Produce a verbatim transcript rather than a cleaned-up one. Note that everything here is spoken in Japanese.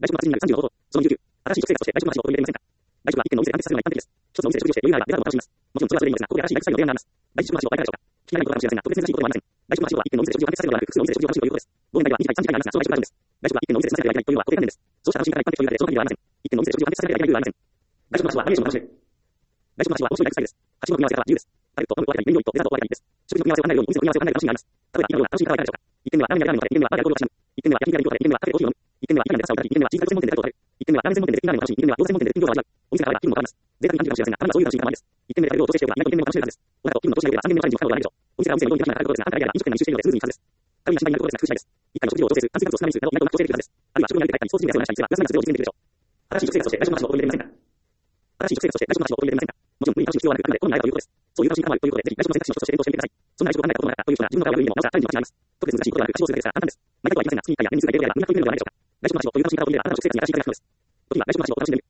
来週の発になるさんじゅうの方法、そのにじゅうきゅう、新しい食生活として来週の話を取り入れませんか。来週は一点のお店で安定させるのが一般的です。一つのお店で食事をして余裕があればデザートを楽しみます。もちろんそれはそれでいいのですが、ここで新しいライフスタイルの提案があります。来週の話をお相手でしょうか。聞きたいことかもしれませんが、特別珍しいことはありません。来週の話は一点のお店で食事を安定させるのではなく、複数のお店で食事を楽しむということです。同年代では短いさんじかんがありますが、その来週バージョンです。来週は一点のお店で済ませてはいけないというのは固定観念です。そうした楽しみ方が一般的というだけでその限りではありません。一点のお店で食事を安定させてはいけないという理由はありません。来週の話はアニメーションを楽しめる。来週の話は面白いライフスタイルです。はちの組み合わせ方は自由です。タルトとハムと分けたり、メニューとデザートを分けたりです。食事の組み合わせを考えるようにお店の組み合わせを考える楽しみがあります。例えば、今のような楽しみ方はいかがでしょうか。一点目はラーメンやラーメンを食べ、一点目はバーガーや料理をたしなむ。一点目は焼き肉や肉を食べ、一点目はカフェでコーヒーを飲む。一点目はイタリアンでパスタを食べ、一点目はチーズカツ専門店でタルトを食べる。一点目はラーメン専門店で絶品ラーメンを楽しみ、一点目は餃子専門店で絶品餃子を味わう。お店があれば気分も変わります。贅沢に感じるかもしれませんが、あなたはそういう楽しみ方もありです。一点目で食べるを調整しておけば、意外と一点目も楽しめるはずです。お腹と気分の調子が良ければさん点目のチャレンジも可能ではないでしょう。お店がお店にどんどん開かないことですが、あなたが飲食店なり飲食店に集中しているのでスムーズにいくはずです。旅に心配になることですが、工夫次第です。一回の食事量を調整する、炭水化物を少なめにするなど、意外とうまく調整できるはずです。あるいは食後に歩いて帰ったり、スポーツジムで痩せをしたりすれば、安らかな食事を実践できるでしょう。新しい食生活として来週の話を取り入れてみませんか。新しい食生活として来週の話を取り入れてみませんか。もちろん無理に楽しむ必要はなく、あくまで好みに合えばということです。そういう楽しみ方もあるということで、ぜひ来週の選択肢の一つとして検討してみてください。そんな来週を考えたこともなかったという人が自分の側を悪い意味でもなおさらチャレンジの価値があります。特別難しいことではなく、足をするだけですから簡単です。毎回とは言いませんが、月いっかいや年に数回出会えば、みんなこういうのではないでしょうか。来週の話を取り楽しみ方を取り入れれば、あなたの食生活に新しい価値が増すのです。時は来週の話を楽しんでみてください。